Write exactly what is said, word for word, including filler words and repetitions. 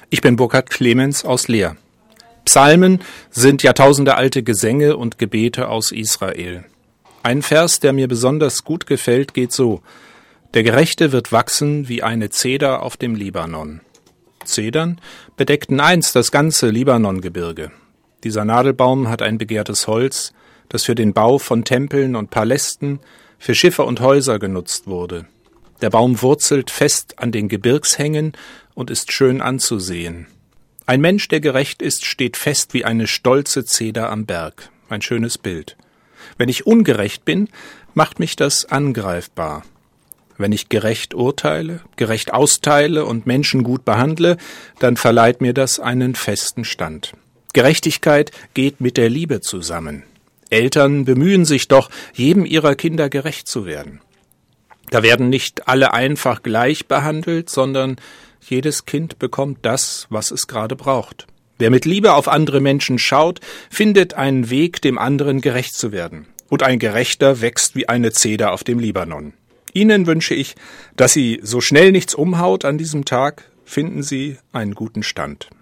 Ich bin Burkhard Clemens aus Leer. Psalmen sind jahrtausendealte Gesänge und Gebete aus Israel. Ein Vers, der mir besonders gut gefällt, geht so: Der Gerechte wird wachsen wie eine Zeder auf dem Libanon. Zedern bedeckten einst das ganze Libanongebirge. Dieser Nadelbaum hat ein begehrtes Holz, das für den Bau von Tempeln und Palästen, für Schiffe und Häuser genutzt wurde. Der Baum wurzelt fest an den Gebirgshängen und ist schön anzusehen. Ein Mensch, der gerecht ist, steht fest wie eine stolze Zeder am Berg. Ein schönes Bild. Wenn ich ungerecht bin, macht mich das angreifbar. Wenn ich gerecht urteile, gerecht austeile und Menschen gut behandle, dann verleiht mir das einen festen Stand. Gerechtigkeit geht mit der Liebe zusammen. Eltern bemühen sich doch, jedem ihrer Kinder gerecht zu werden. Da werden nicht alle einfach gleich behandelt, sondern jedes Kind bekommt das, was es gerade braucht. Wer mit Liebe auf andere Menschen schaut, findet einen Weg, dem anderen gerecht zu werden. Und ein Gerechter wächst wie eine Zeder auf dem Libanon. Ihnen wünsche ich, dass Sie so schnell nichts umhaut an diesem Tag, finden Sie einen guten Stand.